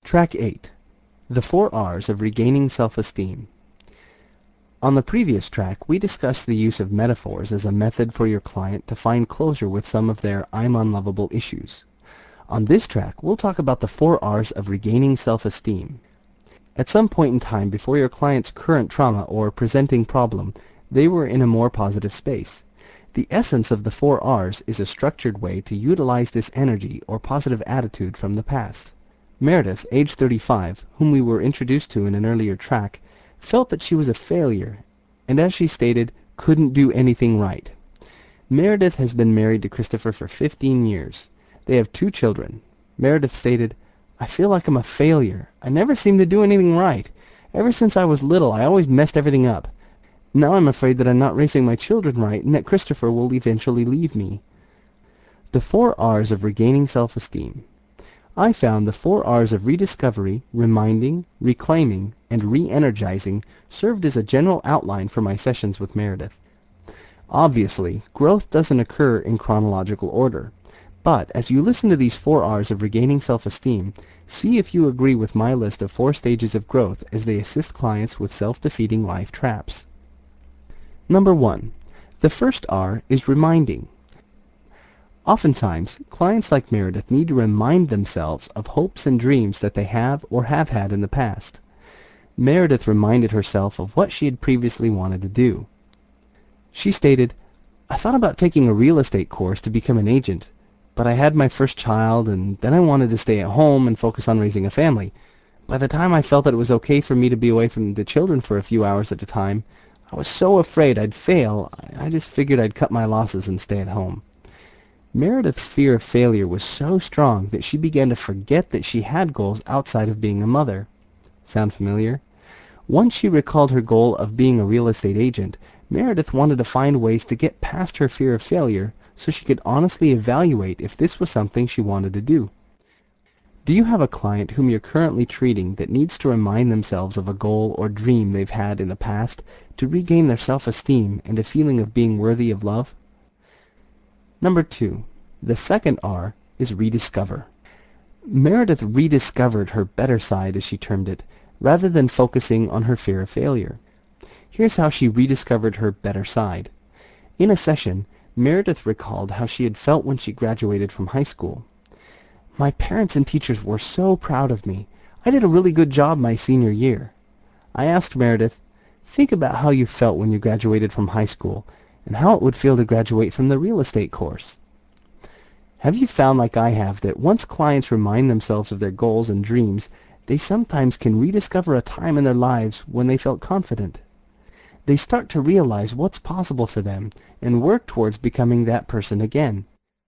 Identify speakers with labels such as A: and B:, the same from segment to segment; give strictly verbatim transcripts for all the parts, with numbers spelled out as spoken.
A: Track eight. The Four R's of Regaining Self-Esteem. On the previous track, we discussed the use of metaphors as a method for your client to find closure with some of their I'm unlovable issues. On this track, we'll talk about the four R's of regaining self-esteem. At some point in time before your client's current trauma or presenting problem, they were in a more positive space. The essence of the four R's is a structured way to utilize this energy or positive attitude from the past. Meredith, age thirty-five, whom we were introduced to in an earlier track, felt that she was a failure, and as she stated, couldn't do anything right. Meredith has been married to Christopher for fifteen years. They have two children. Meredith stated, "I feel like I'm a failure. I never seem to do anything right. Ever since I was little, I always messed everything up. Now I'm afraid that I'm not raising my children right and that Christopher will eventually leave me." The four R's of regaining self-esteem. I found the four R's of rediscovery, reminding, reclaiming, and re-energizing served as a general outline for my sessions with Meredith. Obviously, growth doesn't occur in chronological order, but as you listen to these four R's of regaining self-esteem, see if you agree with my list of four stages of growth as they assist clients with self-defeating life traps. Number one. The first R is reminding. Oftentimes, clients like Meredith need to remind themselves of hopes and dreams that they have or have had in the past. Meredith reminded herself of what she had previously wanted to do. She stated, "I thought about taking a real estate course to become an agent, but I had my first child and then I wanted to stay at home and focus on raising a family. By the time I felt that it was okay for me to be away from the children for a few hours at a time, I was so afraid I'd fail, I just figured I'd cut my losses and stay at home." Meredith's fear of failure was so strong that she began to forget that she had goals outside of being a mother. Sound familiar? Once she recalled her goal of being a real estate agent, Meredith wanted to find ways to get past her fear of failure so she could honestly evaluate if this was something she wanted to do. Do you have a client whom you're currently treating that needs to remind themselves of a goal or dream they've had in the past to regain their self-esteem and a feeling of being worthy of love? Number two. The second R is rediscover. Meredith rediscovered her better side, as she termed it, rather than focusing on her fear of failure. Here's how she rediscovered her better side. In a session, Meredith recalled how she had felt when she graduated from high school. "My parents and teachers were so proud of me. I did a really good job my senior year." I asked Meredith, "Think about how you felt when you graduated from high school and how it would feel to graduate from the real estate course." Have you found, like I have, that once clients remind themselves of their goals and dreams, they sometimes can rediscover a time in their lives when they felt confident? They start to realize what's possible for them and work towards becoming that person again.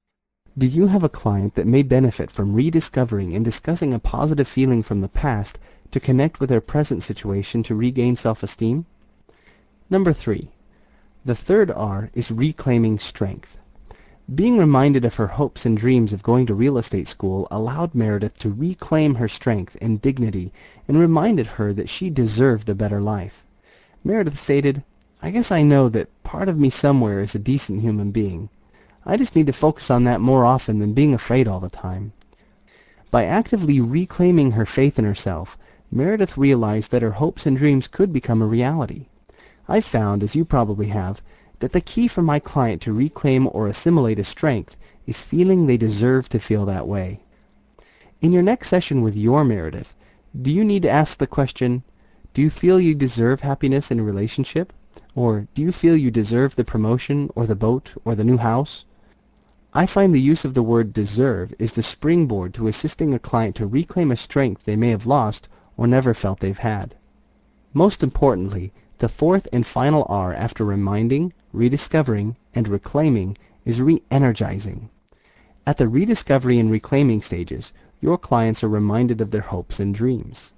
A: Do you have a client that may benefit from rediscovering and discussing a positive feeling from the past to connect with their present situation to regain self-esteem? Number three. The third R is reclaiming strength. Being reminded of her hopes and dreams of going to real estate school allowed Meredith to reclaim her strength and dignity and reminded her that she deserved a better life. Meredith stated, "I guess I know that part of me somewhere is a decent human being. I just need to focus on that more often than being afraid all the time." By actively reclaiming her faith in herself, Meredith realized that her hopes and dreams could become a reality. I've found, as you probably have, that the key for my client to reclaim or assimilate a strength is feeling they deserve to feel that way. In your next session with your Meredith, do you need to ask the question, do you feel you deserve happiness in a relationship? Or do you feel you deserve the promotion or the boat or the new house? I find the use of the word deserve is the springboard to assisting a client to reclaim a strength they may have lost or never felt they've had. Most importantly, the fourth and final R after reminding, rediscovering, and reclaiming is re-energizing. At the rediscovery and reclaiming stages, your clients are reminded of their hopes and dreams.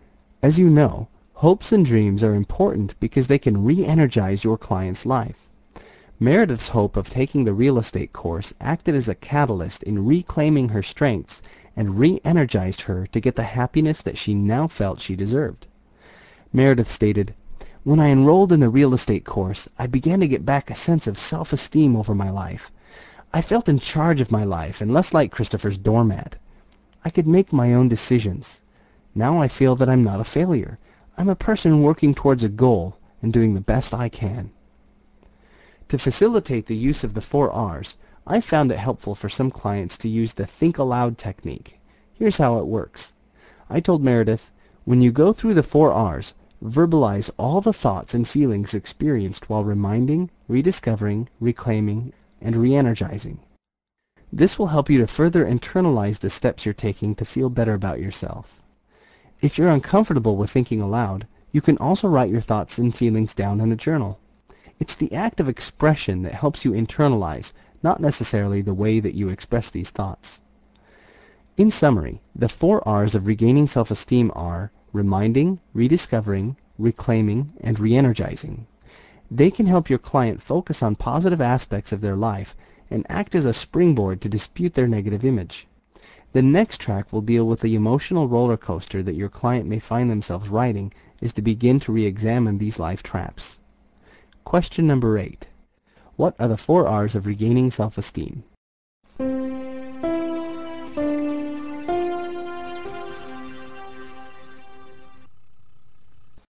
A: As you know, hopes and dreams are important because they can re-energize your client's life. Meredith's hope of taking the real estate course acted as a catalyst in reclaiming her strengths and re-energized her to get the happiness that she now felt she deserved. Meredith stated, "When I enrolled in the real estate course, I began to get back a sense of self-esteem over my life. I felt in charge of my life and less like Christopher's doormat. I could make my own decisions. Now I feel that I'm not a failure. I'm a person working towards a goal and doing the best I can. To facilitate the use of the four R's, I found it helpful for some clients to use the Think Aloud technique. Here's how it works. I told Meredith, when you go through the four R's, verbalize all the thoughts and feelings experienced while reminding, rediscovering, reclaiming, and re-energizing. This will help you to further internalize the steps you're taking to feel better about yourself. If you're uncomfortable with thinking aloud, you can also write your thoughts and feelings down in a journal. It's the act of expression that helps you internalize, not necessarily the way that you express these thoughts. In summary, the four R's of regaining self-esteem are reminding, rediscovering, reclaiming, and re-energizing. They can help your client focus on positive aspects of their life and act as a springboard to dispute their negative image. The next track will deal with the emotional roller coaster that your client may find themselves riding as they begin to re-examine these life traps. Question number eight. What are the four R's of regaining self-esteem?